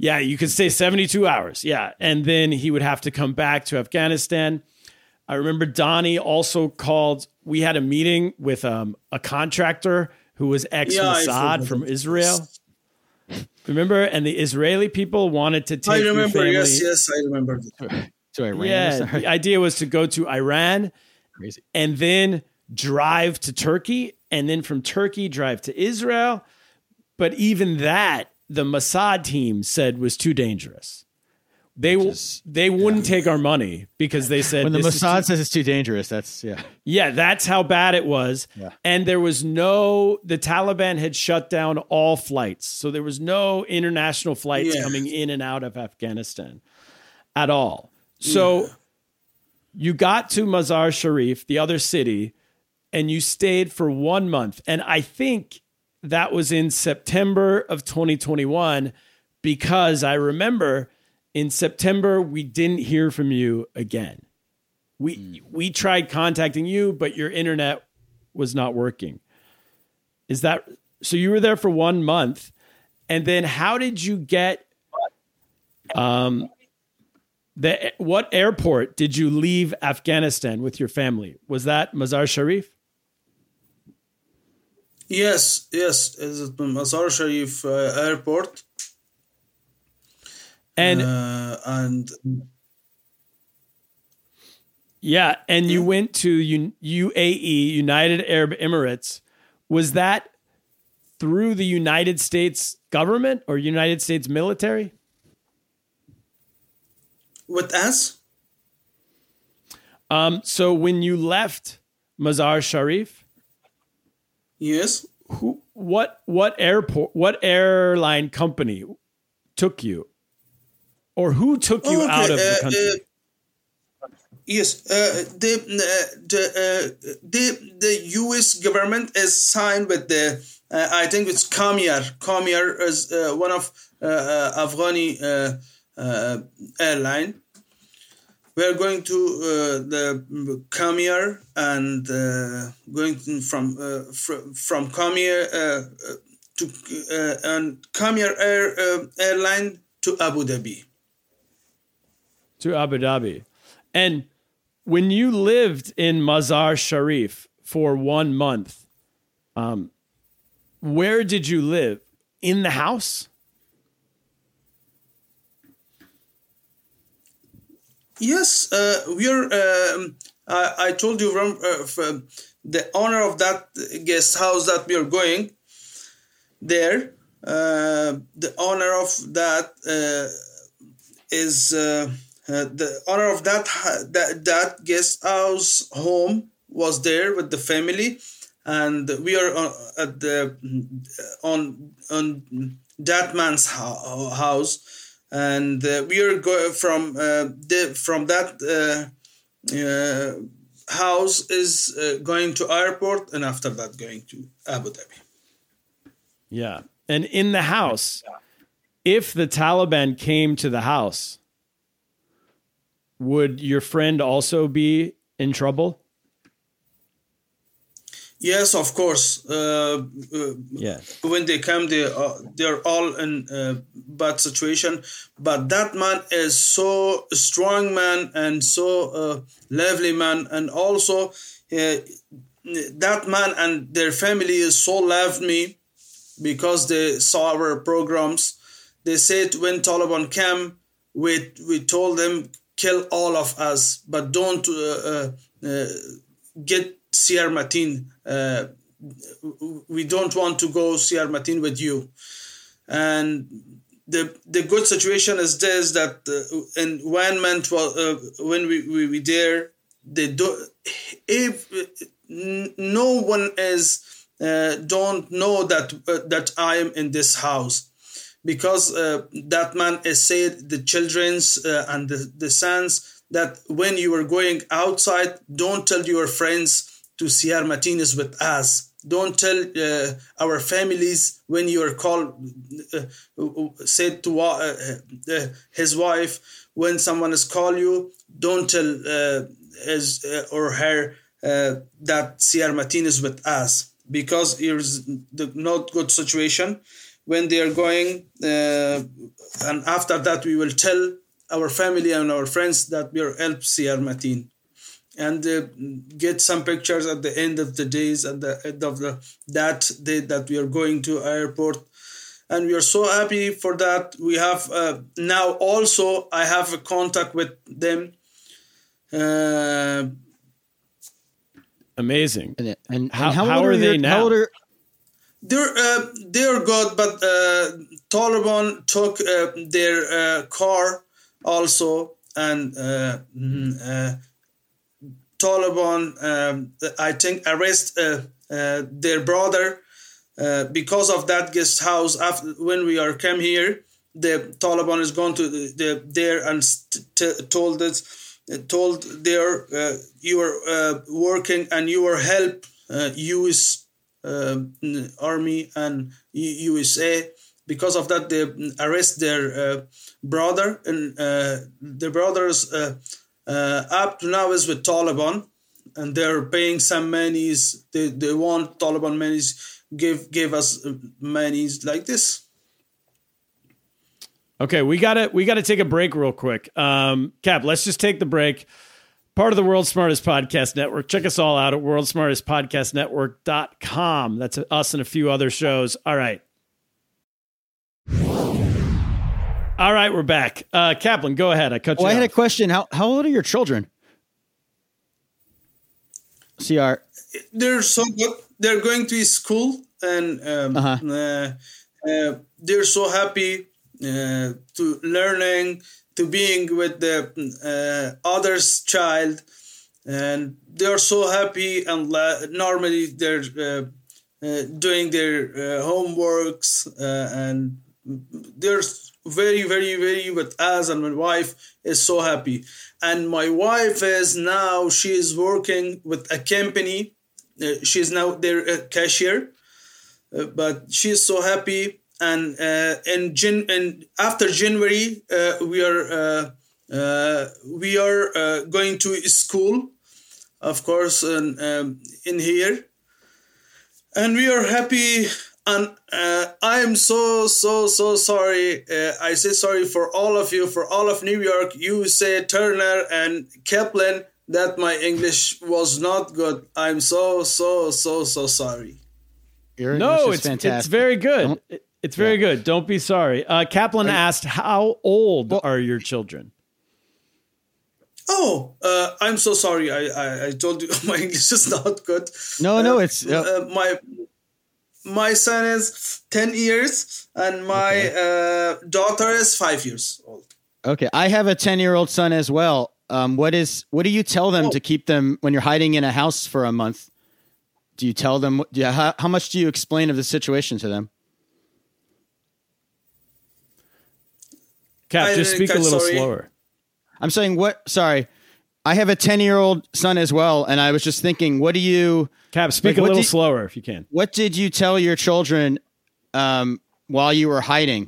Speaker 5: Yeah, you could stay seventy-two hours. Yeah. And then he would have to come back to Afghanistan. I remember Donnie also called. We had a meeting with um, a contractor who was ex-Mossad yeah, from Israel. Remember? And the Israeli people wanted to take
Speaker 7: I remember,
Speaker 5: your family.
Speaker 7: yes, yes, I remember.
Speaker 6: To Iran.
Speaker 5: Yeah, the idea was to go to Iran Crazy. and then drive to Turkey, and then from Turkey drive to Israel. But even that, the Mossad team said was too dangerous. They is, they wouldn't yeah. take our money because they said
Speaker 6: when the Mossad
Speaker 5: too,
Speaker 6: says it's too dangerous. That's yeah,
Speaker 5: yeah. That's how bad it was.
Speaker 6: Yeah.
Speaker 5: And there was no. The Taliban had shut down all flights, so there was no international flights yeah. coming in and out of Afghanistan at all. So yeah. you got to Mazar Sharif, the other city, and you stayed for one month. And I think that was in September of twenty twenty-one, because I remember in September, we didn't hear from you again. We mm. we tried contacting you, but your internet was not working. Is that so? You were there for one month, and then how did you get? Um, the what airport did you leave Afghanistan with your family? Was that Mazar Sharif?
Speaker 7: Yes, yes, it's at Mazar Sharif uh, airport.
Speaker 5: And
Speaker 7: uh, and
Speaker 5: yeah, and you went to U- UAE, United Arab Emirates. Was that through the United States government or United States military?
Speaker 7: With us?
Speaker 5: Um, so when you left Mazar Sharif,
Speaker 7: yes.
Speaker 5: Who? What? What airport? What airline company took you? Or who took you
Speaker 7: okay,
Speaker 5: out of the
Speaker 7: uh,
Speaker 5: country?
Speaker 7: Uh, yes, uh, the, uh, the, uh, the the U S government is signed with the, uh, I think it's Khamiar. Khamiar is uh, one of uh, uh, Afghani uh, uh, airline. We are going to uh, the Khamiar and uh, going from uh, fr- from Khamiar uh, to uh, and Khamiar Air uh, airline to Abu Dhabi.
Speaker 5: To Abu Dhabi. And when you lived in Mazar Sharif for one month, um, where did you live? In the house?
Speaker 7: Yes, uh, we are. Um, I, I told you from, uh, from the owner of that guest house that we are going there. Uh, the owner of that uh, is. Uh, Uh, the owner of that, that that guest house home was there with the family, and we are on, at the on on that man's ho- house, and uh, we are going from uh, the from that uh, uh, house is uh, going to airport, and after that going to Abu Dhabi.
Speaker 5: Yeah, and in the house, if the Taliban came to the house, would your friend also be in trouble?
Speaker 7: Yes, of course. Uh, uh,
Speaker 5: yeah.
Speaker 7: When they come, they are, they're all in a bad situation. But that man is so strong man and so uh, lovely man. And also uh, that man and their family is so loved me because they saw our programs. They said when Taliban came, we, we told them, kill all of us, but don't uh, uh, uh, get Siyar Matin. Uh, we don't want to go Siyar Matin with you. And the the good situation is this, that uh, in one month uh, when we, we we there, they do if no one is uh, don't know that uh, that I am in this house. Because uh, that man has said the children's uh, and the, the sons that when you are going outside, don't tell your friends to Siyar Matin is with us. Don't tell uh, our families when you are called, uh, said to uh, uh, his wife, when someone is call you, don't tell uh, his uh, or her uh, that Siyar Matin is with us. Because here's the not good situation. when they are going. Uh, and after that, we will tell our family and our friends that we are help Siyar Mateen. And uh, get some pictures at the end of the days, at the end of the that day that we are going to airport. And we are so happy for that. We have uh, now also, I have a contact with them. Uh,
Speaker 5: Amazing.
Speaker 6: And, and
Speaker 5: how,
Speaker 6: how,
Speaker 5: how
Speaker 6: old
Speaker 5: are,
Speaker 6: are
Speaker 5: they
Speaker 6: your,
Speaker 5: now?
Speaker 6: How old are,
Speaker 7: they're, uh, they're good, but uh, Taliban took uh, their uh, car also. And uh, uh, Taliban, um, I think, arrest uh, uh, their brother. Uh, because of that guest house, after when we are came here, the Taliban is gone to the, the there and t- told us, told their uh, you are uh, working and you are help uh, U S uh, Army and U S A. Because of that, they arrest their uh, brother, and uh, their brothers uh, uh, up to now is with Taliban, and they're paying some monies. They they want Taliban monies. Give give us monies like this.
Speaker 5: Okay, we gotta we gotta take a break real quick. Um, Cap, let's just take the break. Part of the World's Smartest Podcast Network. Check us all out at world smartest podcast network dot com. That's us and a few other shows. All right. All right, we're back. Uh, Kaplan, go ahead. I cut you
Speaker 6: Oh, I had a
Speaker 5: off.
Speaker 6: question. How how old are your children? C R.
Speaker 7: They're so good. They're going to school, and um,
Speaker 6: Uh-huh.
Speaker 7: uh, uh, they're so happy uh, to learning, to being with the uh, other's child, and they're so happy. And la- normally they're uh, uh, doing their uh, homeworks, uh, and they're very, very, very with us. And my wife is so happy. And my wife is now, she is working with a company. Uh, she's now their uh, cashier, uh, but she's so happy. And uh, in Jan- and after January, uh, we are uh, uh, we are uh, going to school, of course, and, um, in here, and we are happy. And uh, I am so so so sorry. Uh, I say sorry for all of you, for all of New York. You say Turner and Kaplan. That my English was not good. I'm so, so, so, so sorry.
Speaker 6: Your
Speaker 5: No,
Speaker 6: English is
Speaker 5: it's
Speaker 6: fantastic.
Speaker 5: it's very good.
Speaker 6: Don't-
Speaker 5: It- It's very
Speaker 6: Yeah.
Speaker 5: good. Don't be sorry. Uh, Kaplan asked, how old are your children?
Speaker 7: Oh, uh, I'm so sorry. I, I, I told you my English is not good.
Speaker 6: No, no,
Speaker 7: Uh,
Speaker 6: it's uh,
Speaker 7: uh, my my son is ten years and my uh, daughter is five years old.
Speaker 6: okay. I have a ten-year-old son as well. Um, what is what do you tell them
Speaker 7: Oh.
Speaker 6: to keep them when you're hiding in a house for a month? Do you tell them? Do you, how, how much do you explain of the situation to them?
Speaker 5: Cap,
Speaker 7: I
Speaker 5: just
Speaker 7: didn't
Speaker 5: speak a
Speaker 7: catch,
Speaker 5: little
Speaker 7: sorry.
Speaker 5: slower.
Speaker 6: I'm saying what? Sorry, I have a ten-year-old son as well, and I was just thinking, what do you?
Speaker 5: Cap, speak
Speaker 6: Like,
Speaker 5: a
Speaker 6: what
Speaker 5: little
Speaker 6: do you-
Speaker 5: slower if you can.
Speaker 6: What did you tell your children um, while you were hiding?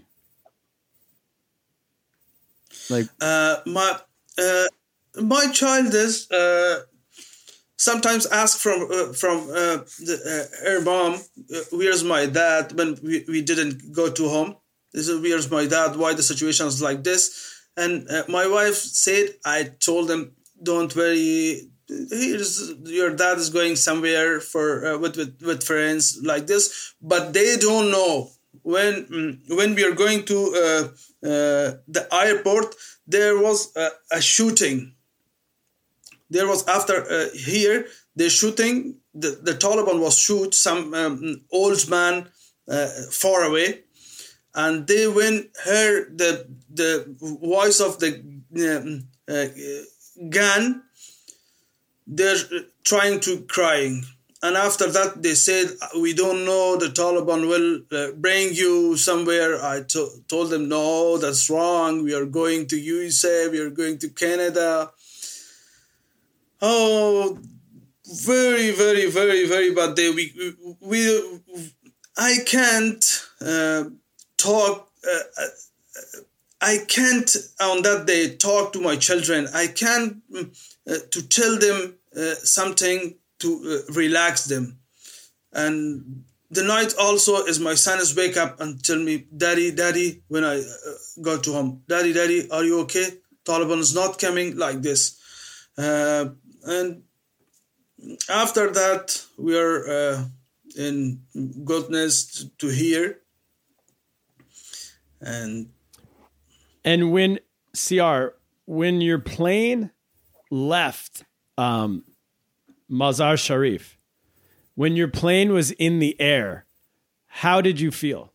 Speaker 6: Like,
Speaker 7: Uh, my uh, my child is uh, sometimes ask from uh, from uh, the, uh, her mom, uh, "Where's my dad?" When we, we didn't go to home, this is, "Where's my dad? Why the situation is like this?" And uh, my wife said, "I told them, don't worry. Here's your dad is going somewhere for uh, with, with with friends like this, but they don't know." When mm, when we are going to uh, uh, the airport, there was a, a shooting. There was after uh, here the shooting. The, the Taliban was shoot some um, old man uh, far away, and they when heard the the voice of the um, uh, gun, they're trying to crying. And after that, they said, "We don't know, the Taliban will uh, bring you somewhere." I to- told them, "No, that's wrong. We are going to U S A, we are going to Canada." Oh, very, very, very, very bad day. We, we, I can't uh, talk. Uh, I can't on that day talk to my children. I can't uh, to tell them uh, something to uh, relax them. And the night also is my son is wake up and tell me, Daddy, Daddy, when I uh, go to home, Daddy, Daddy, are you okay? Taliban is not coming like this. Uh, and after that, we are uh, in goodness to hear. And
Speaker 5: and when, C R, when your plane left um, Mazar Sharif, when your plane was in the air, how did you feel?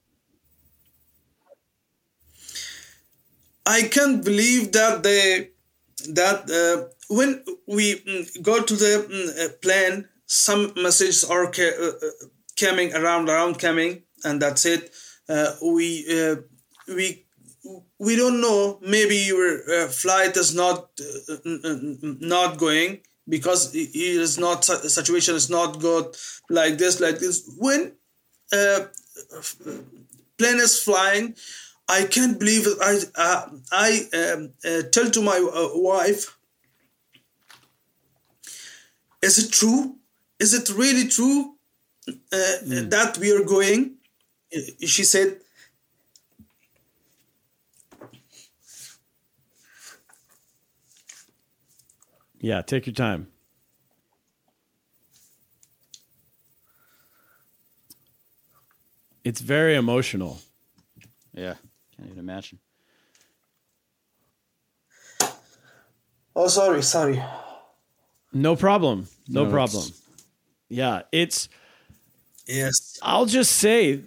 Speaker 7: I can't believe that they that uh, when we go to the plane, some messages are ca- uh, coming around, around coming, and that's it. Uh, we uh, we we don't know. Maybe your uh, flight is not uh, not going because it is not the situation is not good like this, like this. When uh, plane is flying, I can't believe it. I uh, I um, uh, tell to my uh, wife, is it true? Is it really true uh, mm. that we are going? She said,
Speaker 5: yeah, take your time. It's very emotional.
Speaker 6: Yeah, can't even imagine.
Speaker 7: Oh, sorry, sorry.
Speaker 5: No problem. No,
Speaker 6: No,
Speaker 5: problem.
Speaker 6: it's-
Speaker 5: Yeah, it's,
Speaker 7: Yes.
Speaker 5: I'll just say,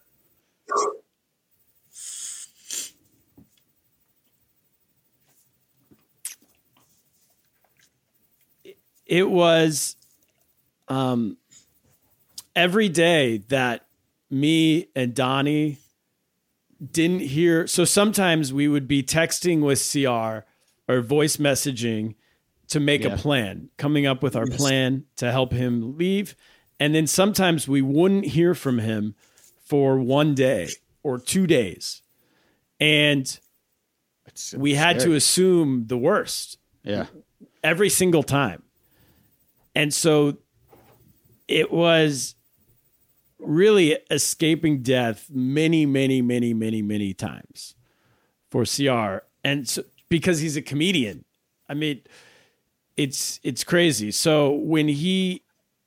Speaker 5: it was um, every day that me and Donnie didn't hear. So sometimes we would be texting with C R or voice messaging to make
Speaker 6: Yeah.
Speaker 5: a plan, coming up with our plan to help him leave. And then sometimes we wouldn't hear from him for one day or two days. And
Speaker 6: It's
Speaker 5: we had to
Speaker 6: scary.
Speaker 5: assume the worst
Speaker 6: Yeah.
Speaker 5: every single time. And so it was really escaping death many, many, many, many, many times for C R. And so, because he's a comedian, I mean, it's it's crazy. So when he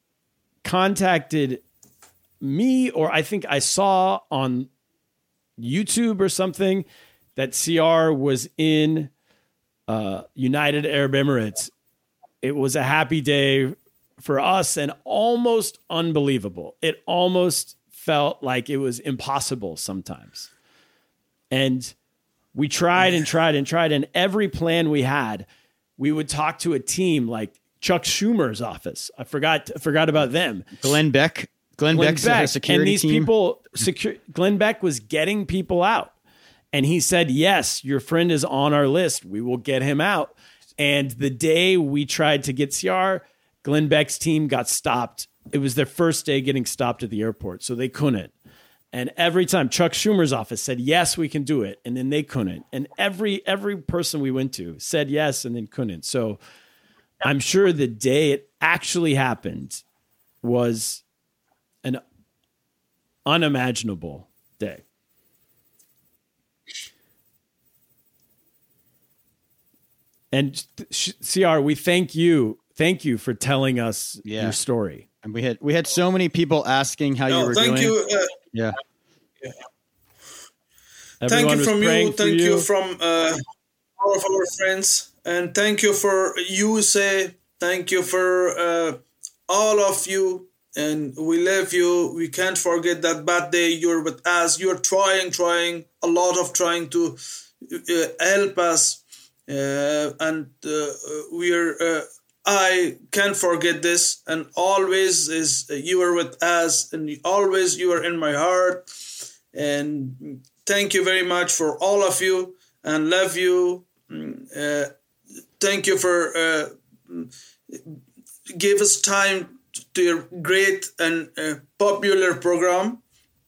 Speaker 5: contacted me, or I think I saw on YouTube or something that C R was in uh, United Arab Emirates, it was a happy day for us and almost unbelievable. It almost felt like it was impossible sometimes. And we tried and tried and tried. And every plan we had, we would talk to a team like Chuck Schumer's office. I forgot, I forgot about them.
Speaker 6: Glenn Beck. Glenn,
Speaker 5: Glenn
Speaker 6: Beck's a security
Speaker 5: and these
Speaker 6: team.
Speaker 5: people, secure, Glenn Beck was getting people out. And he said, yes, your friend is on our list. We will get him out. And the day we tried to get C R, Glenn Beck's team got stopped. It was their first day getting stopped at the airport, so they couldn't. And every time Chuck Schumer's office said, yes, we can do it. And then they couldn't. And every every person we went to said yes and then couldn't. So I'm sure the day it actually happened was an unimaginable day. And C R, we thank you. Thank you for telling us
Speaker 6: Yeah.
Speaker 5: your story.
Speaker 6: And we had we had so many people asking how you
Speaker 7: No,
Speaker 6: were
Speaker 7: thank
Speaker 6: doing.
Speaker 7: you. Uh,
Speaker 6: Yeah.
Speaker 5: Everyone
Speaker 7: thank you
Speaker 5: was
Speaker 7: from
Speaker 5: praying
Speaker 7: you.
Speaker 5: for
Speaker 7: Thank you, from uh, all of our friends. And thank you for you say. Thank you for uh, all of you. And we love you. We can't forget that bad day you're with us. You're trying, trying, a lot of trying to uh, help us. Uh, and uh, we're, uh, I can't forget this. And always is you are with us. And always you are in my heart. And thank you very much for all of you. And love you. Uh, thank you for uh, give us time to your great and uh, popular program.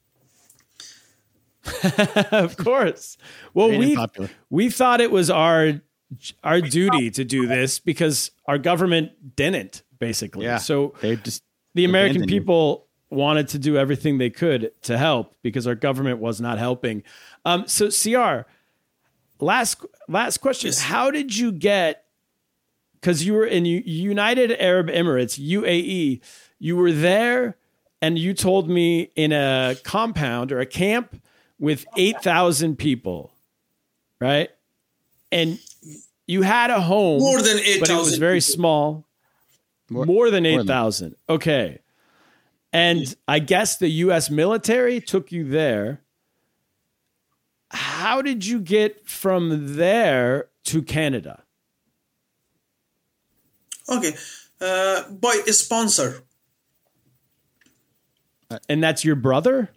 Speaker 5: Of course. Well,
Speaker 6: Very
Speaker 5: we
Speaker 6: popular.
Speaker 5: we thought it was our our duty to do this because our government didn't, basically.
Speaker 6: Yeah.
Speaker 5: So
Speaker 6: They just
Speaker 5: the American
Speaker 6: abandoned you.
Speaker 5: people wanted to do everything they could to help because our government was not helping. Um, so C R, last last question: yes. How did you get? Because you were in U- United Arab Emirates, U A E. You were there, and you told me in a compound or a camp with eight thousand people, right? And you had a home,
Speaker 7: more than eight thousand,
Speaker 5: but it was very people. small. More, more than eight thousand. Okay. And I guess the U S military took you there. How did you get from there to Canada?
Speaker 7: Okay. Uh, by a sponsor.
Speaker 5: And that's your brother?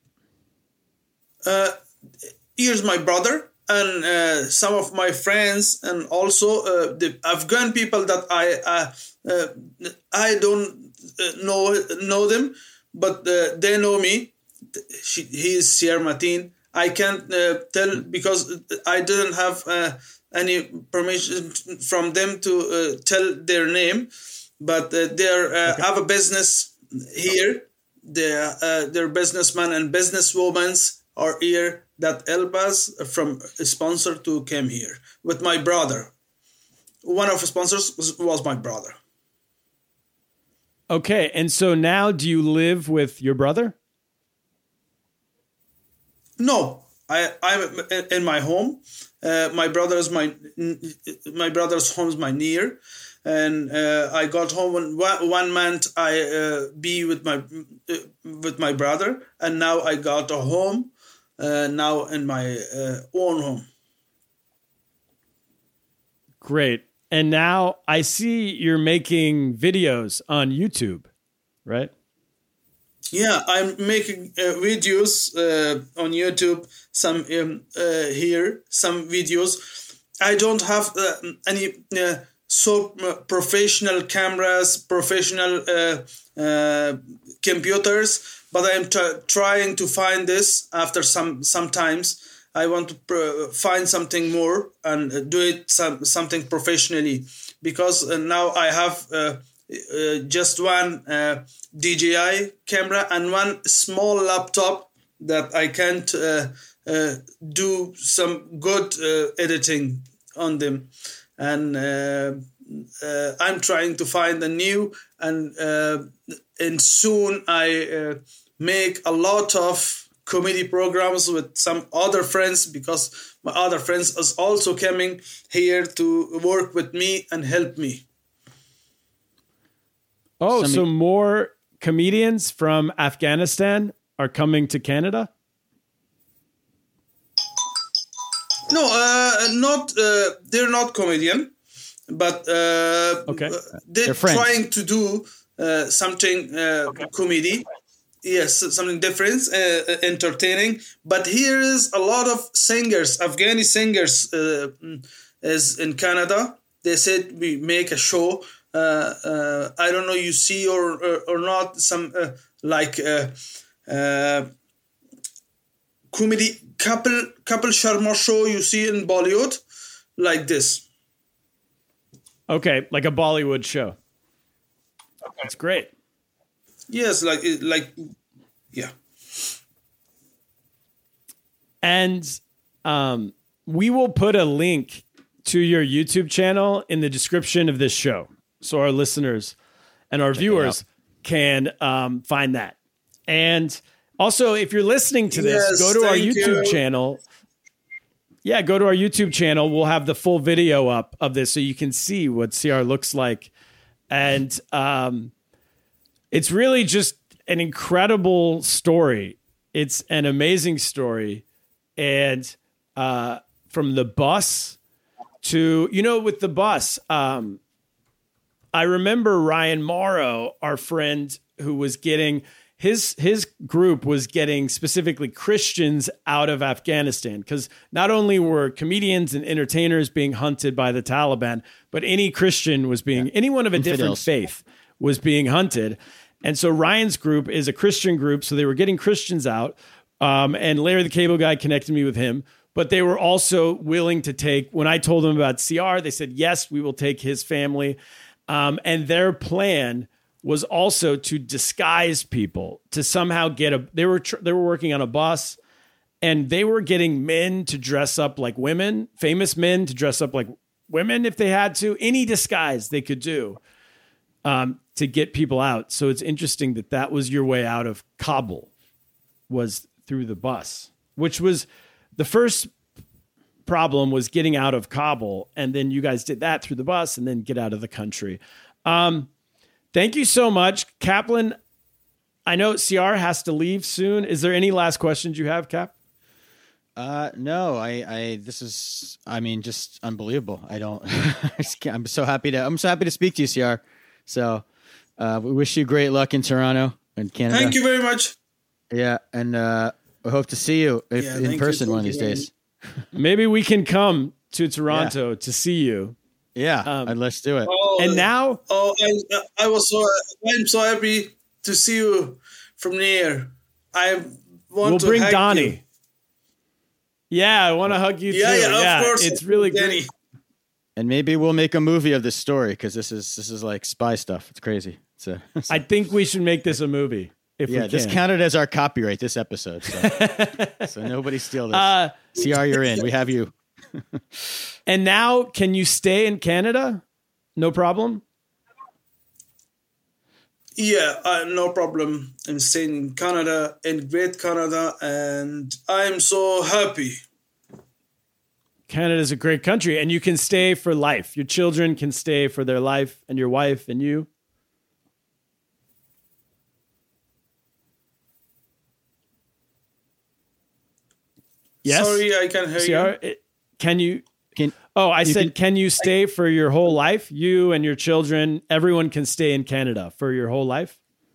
Speaker 7: Uh, here's my brother and uh, some of my friends, and also uh, the Afghan people that I uh, uh, I don't uh, know know them, but uh, they know me. She, he is Sierra Matin. I can't uh, tell because I didn't have uh, any permission from them to uh, tell their name, but uh, they uh, okay. have a business here. They uh, they're businessmen and businesswomen are here that help us from a sponsor to come here with my brother. One of the sponsors was, was my brother.
Speaker 5: Okay, and so now do you live with your brother?
Speaker 7: No, I I'm in my home. Uh, my brother's my my brother's home is my near, and uh, I got home when one, one month I uh, be with my uh, with my brother, and now I got a home. Uh, now in my uh, own home.
Speaker 5: Great. And now I see you're making videos on YouTube, right?
Speaker 7: Yeah, I'm making uh, videos uh, on YouTube, some um, uh, here, some videos. I don't have uh, any uh, so professional cameras, professional uh, uh, computers, but I'm t- trying to find this after some sometimes. I want to pr- find something more and do it some, something professionally, because uh, now I have uh, uh, just one uh, D J I camera and one small laptop that I can't uh, uh, do some good uh, editing on them. And uh, uh, I'm trying to find a new, and uh, and soon I uh, make a lot of comedy programs with some other friends, because my other friends is also coming here to work with me and help me.
Speaker 5: Oh, Some so more comedians from Afghanistan are coming to Canada?
Speaker 7: No, uh, not. Uh, they're not comedian, but uh,
Speaker 5: okay.
Speaker 7: they're, they're trying to do uh, something uh, okay. comedy. Yes, something different, uh, entertaining. But here is a lot of singers, Afghani singers, uh, is in Canada. They said we make a show. Uh, uh, I don't know you see or or, or not. Some uh, like uh, uh, comedy couple couple Sharma show you see in Bollywood, like this.
Speaker 5: Okay, like a Bollywood show. Okay. That's great.
Speaker 7: Yes, like like, yeah.
Speaker 5: And um, we will put a link to your YouTube channel in the description of this show, so our listeners and our Check viewers can um, find that. And also, if you're listening to this, yes, go to our YouTube you. channel. Yeah, go to our YouTube channel. We'll have the full video up of this so you can see what C R looks like. And um it's really just an incredible story. It's an amazing story. And uh, from the bus to, you know, with the bus, um, I remember Ryan Morrow, our friend who was getting, his his group was getting specifically Christians out of Afghanistan, because not only were comedians and entertainers being hunted by the Taliban, but any Christian was being, yeah. anyone of a Infidels. different faith was being hunted. And so Ryan's group is a Christian group, so they were getting Christians out. Um, and Larry the Cable Guy connected me with him. But they were also willing to take, when I told them about C R, they said, yes, we will take his family. Um, and their plan was also to disguise people, to somehow get a, they were, tr- they were working on a bus and they were getting men to dress up like women, famous men to dress up like women if they had to, any disguise they could do um, to get people out. So it's interesting that that was your way out of Kabul, was through the bus, which was the first problem, was getting out of Kabul. And then you guys did that through the bus and then get out of the country. Um, thank you so much, Kaplan. I know C R has to leave soon. Is there any last questions you have, Cap?
Speaker 6: Uh, no, I, I, this is, I mean, just unbelievable. I don't, I'm so happy to, I'm so happy to speak to you, C R. So, uh, we wish you great luck in Toronto and Canada.
Speaker 7: Thank you very much.
Speaker 6: Yeah. And, uh, we hope to see you if,
Speaker 7: Yeah,
Speaker 6: in person
Speaker 7: you,
Speaker 6: one of these days.
Speaker 5: Maybe we can come to Toronto yeah. to see you.
Speaker 6: Yeah.
Speaker 5: Um,
Speaker 6: and let's do it.
Speaker 7: Oh,
Speaker 5: and now,
Speaker 7: oh, I, I was so, I'm so happy to see you from near. I want
Speaker 5: we'll
Speaker 7: to
Speaker 5: bring
Speaker 7: hug
Speaker 5: Donnie.
Speaker 7: You.
Speaker 5: Yeah, I want to hug you
Speaker 7: yeah,
Speaker 5: too.
Speaker 7: Yeah,
Speaker 5: yeah,
Speaker 7: of course.
Speaker 5: It's really
Speaker 7: Danny.
Speaker 5: great.
Speaker 6: And maybe we'll make a movie of this story because this is this is like spy stuff. It's crazy. It's a, it's
Speaker 5: I think we should make this a movie. If
Speaker 6: yeah,
Speaker 5: we
Speaker 6: this
Speaker 5: can.
Speaker 6: counted as our copyright this episode. So, so nobody steal this. Uh, C R, you're in. We have you.
Speaker 5: And now, can you stay in Canada? No problem.
Speaker 7: Yeah, uh, no problem. I'm staying in Canada, in Great Canada, and I'm so happy.
Speaker 5: Canada is a great country, and you can stay for life. Your children can stay for their life, and your wife and you. Yes.
Speaker 7: Sorry, I can't hear
Speaker 5: C R,
Speaker 7: you.
Speaker 5: It, can you?
Speaker 6: Can,
Speaker 5: oh, I said,
Speaker 6: can,
Speaker 5: can you stay for your whole life? You and your children, everyone can stay in Canada for your whole life?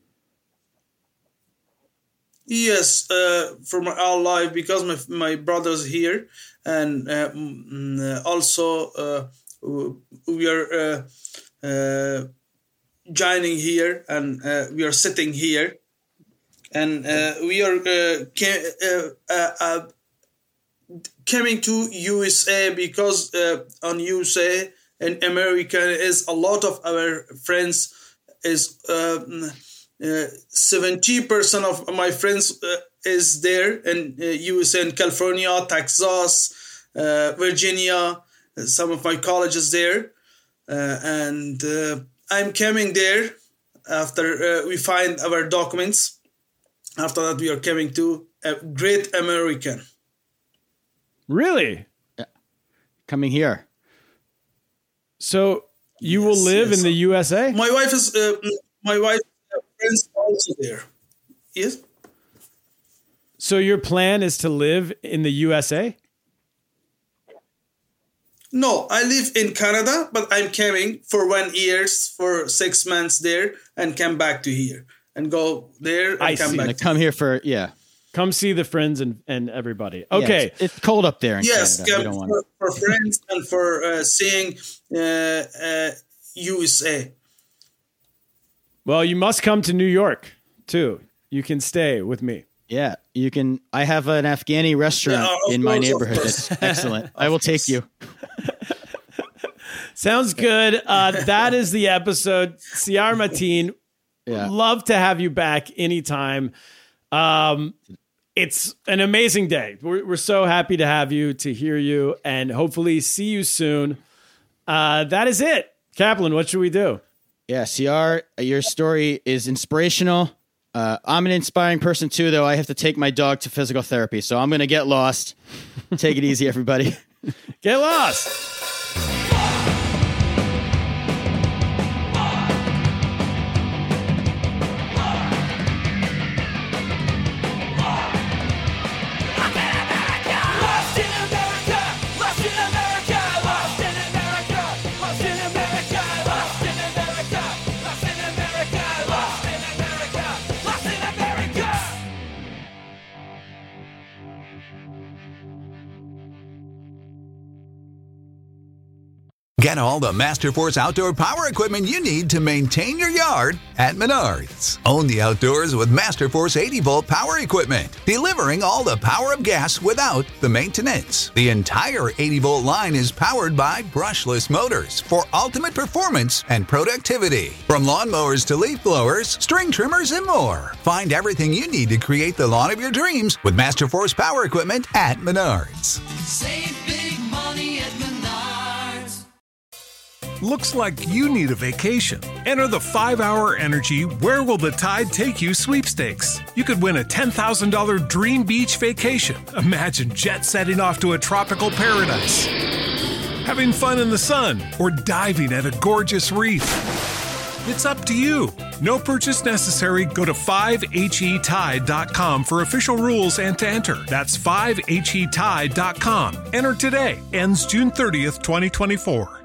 Speaker 7: Yes, uh, for my whole life, because my my brother's here, and uh, mm, also uh, we are uh, uh, joining here, and uh, we are sitting here, and uh, we are uh, came, uh, uh, uh, coming to U S A because uh, on U S A and America is a lot of our friends is. Uh, Uh, seventy percent of my friends uh, is there in uh, U S A, in California, Texas, uh, Virginia, some of my colleges there. Uh, and uh, I'm coming there after uh, we find our documents. After that, we are coming to a Great American.
Speaker 5: Really?
Speaker 6: Yeah. Coming here.
Speaker 5: So you
Speaker 7: yes,
Speaker 5: will live
Speaker 7: yes.
Speaker 5: in the U S A?
Speaker 7: My wife is, uh, my wife. Friends also there. Yes.
Speaker 5: So your plan is to live in the U S A?
Speaker 7: No, I live in Canada, but I'm coming for one year, for six months there, and come back to here and go there and
Speaker 5: I
Speaker 7: come
Speaker 5: see.
Speaker 7: back.
Speaker 6: Like, come here for yeah.
Speaker 5: Come see the friends and, and everybody. Okay,
Speaker 6: yeah, it's, it's cold up there in
Speaker 7: yes,
Speaker 6: Canada.
Speaker 7: come
Speaker 6: We don't
Speaker 7: for,
Speaker 6: want
Speaker 7: for friends and for uh, seeing uh, uh, U S A.
Speaker 5: Well, you must come to New York too. You can stay with me.
Speaker 6: Yeah, you can. I have an Afghani restaurant
Speaker 7: Yeah,
Speaker 6: in my
Speaker 7: course,
Speaker 6: neighborhood. That's excellent. I will take you.
Speaker 5: Sounds good. Uh, that is the episode. C R Mateen,
Speaker 6: Yeah.
Speaker 5: love to have you back anytime. Um, it's an amazing day. We're, we're so happy to have you, to hear you, and hopefully see you soon. Uh, that is it. Kaplan, what should we do?
Speaker 6: Yeah, C R, your story is inspirational. Uh, I'm an inspiring person too, though. I have to take my dog to physical therapy, so I'm going to get lost. Take it easy, everybody.
Speaker 5: Get lost.
Speaker 8: Get all the Masterforce outdoor power equipment you need to maintain your yard at Menards. Own the outdoors with Masterforce eighty volt power equipment, delivering all the power of gas without the maintenance. The entire eighty volt line is powered by brushless motors for ultimate performance and productivity. From lawnmowers to leaf blowers, string trimmers, and more. Find everything you need to create the lawn of your dreams with Masterforce power equipment at Menards.
Speaker 9: Save big money at Menards.
Speaker 10: Looks like you need a vacation. Enter the five hour Energy Where Will the Tide Take You sweepstakes. You could win a ten thousand dollars dream beach vacation. Imagine jet setting off to a tropical paradise, having fun in the sun, or diving at a gorgeous reef. It's up to you. No purchase necessary. Go to five H E tide dot com for official rules and to enter. That's five H E tide dot com. Enter today. Ends June thirtieth, twenty twenty-four.